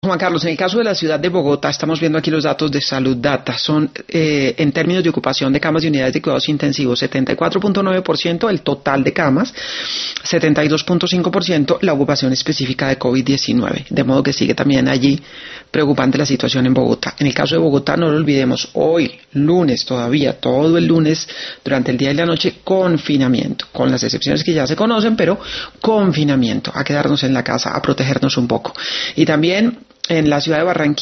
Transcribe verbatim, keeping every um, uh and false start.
Juan Carlos, en el caso de la ciudad de Bogotá, estamos viendo aquí los datos de Salud Data, son eh, en términos de ocupación de camas y unidades de cuidados intensivos, setenta y cuatro punto nueve por ciento el total de camas, setenta y dos punto cinco por ciento la ocupación específica de COVID diecinueve, de modo que sigue también allí preocupante la situación en Bogotá. En el caso de Bogotá, no lo olvidemos, hoy, lunes todavía, todo el lunes, durante el día y la noche, confinamiento, con las excepciones que ya se conocen, pero confinamiento, a quedarnos en la casa, a protegernos un poco. Y también en la ciudad de Barranquilla,